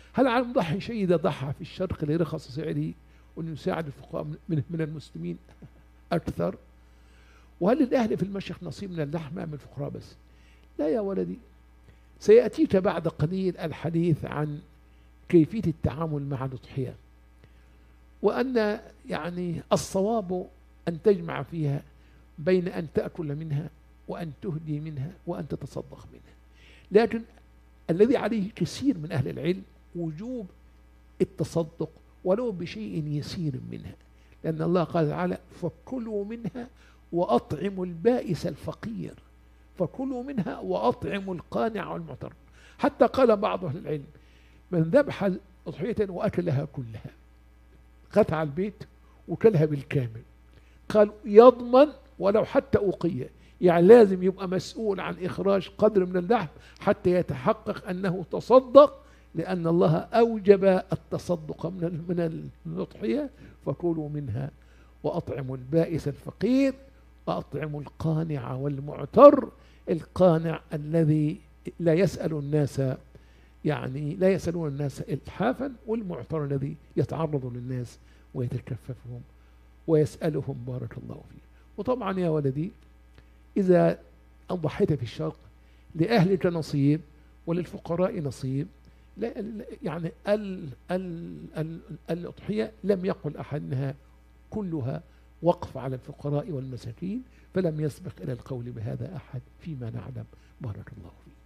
هل على المضحي شيء إذا ضحى في الشرق لرخص سعره وأن يساعد الفقراء من المسلمين أكثر؟ وهل للأهل في المشرق نصيب من اللحمة من الفقراء بس؟ لا يا ولدي، سيأتيك بعد قليل الحديث عن كيفية التعامل مع الأضحية، وأن يعني الصواب أن تجمع فيها بين أن تأكل منها وأن تهدي منها وأن تتصدق منها. لكن الذي عليه كثير من أهل العلم وجوب التصدق ولو بشيء يسير منها، لأن الله قال تعالى فكلوا منها وأطعموا البائس الفقير، فكلوا منها وأطعموا القانع والمعتر. حتى قال بعض أهل العلم من ذبح أضحية وأكلها كلها، قطع البيت وكلها بالكامل، قال يضمن ولو حتى أوقية، يعني لازم يبقى مسؤول عن إخراج قدر من اللحم حتى يتحقق أنه تصدق، لأن الله أوجب التصدق من الأضحية. فكلوا منها وأطعموا البائس الفقير وأطعموا القانع والمعتر. القانع الذي لا يسأل الناس، يعني لا يسألون الناس إلحافا، والمعتر الذي يتعرض للناس ويتكففهم ويسألهم بارك الله فيه. وطبعا يا ولدي إذا أضحيت في الشرق لأهلك نصيب وللفقراء نصيب، يعني الأضحية لم يقل أحد أنها كلها وقف على الفقراء والمساكين، فلم يسبق إلى القول بهذا أحد فيما نعلم بارك الله فيه.